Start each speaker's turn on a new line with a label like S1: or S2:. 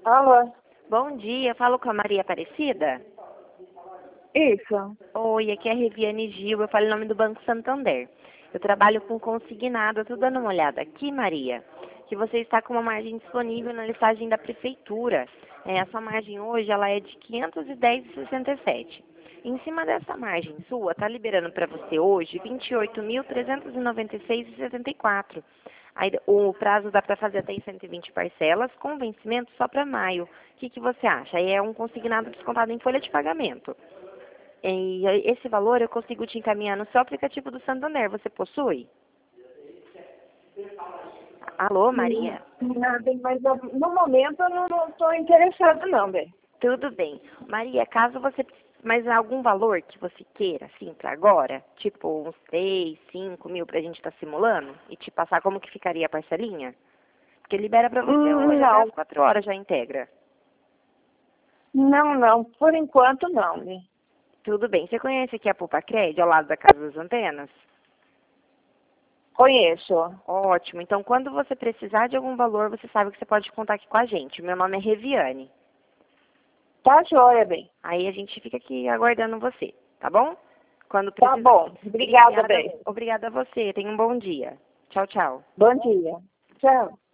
S1: Alô?
S2: Bom dia, eu falo com a Maria Aparecida?
S1: Isso.
S2: Oi, aqui é a Reviane Gil, eu falo em nome do Banco Santander. Eu trabalho com consignado, eu tô dando uma olhada aqui, Maria, que você está com uma margem disponível na listagem da Prefeitura. A sua margem hoje ela é de 510,67. Em cima dessa margem sua, está liberando para você hoje 28.396,74. Aí, o prazo dá para fazer até em 120 parcelas, com vencimento só para maio. O que você acha? Aí é um consignado descontado em folha de pagamento. E esse valor eu consigo te encaminhar no seu aplicativo do Santander. Você possui? Alô, Maria?
S1: Nada, mas no momento eu não estou interessada não, bem.
S2: Tudo bem. Maria, caso você... Mas algum valor que você queira, assim, para agora? Tipo uns 3, 5 mil pra gente estar simulando? E te passar como que ficaria a parcelinha? Porque libera pra você hoje, até
S1: Não.
S2: às 4 horas já integra.
S1: Não. Por enquanto não, bem.
S2: Tudo bem. Você conhece aqui a Poupa Cred, ao lado da Casa das Antenas?
S1: Conheço.
S2: Ótimo. Então, quando você precisar de algum valor, você sabe que você pode contar aqui com a gente. Meu nome é Reviane.
S1: Tá joia, bem.
S2: Aí a gente fica aqui aguardando você, tá bom? Quando
S1: Tá
S2: precisar.
S1: bom. Obrigada, bem.
S2: Obrigada a você. Tenha um bom dia. Tchau, tchau.
S1: Bom dia. Tchau.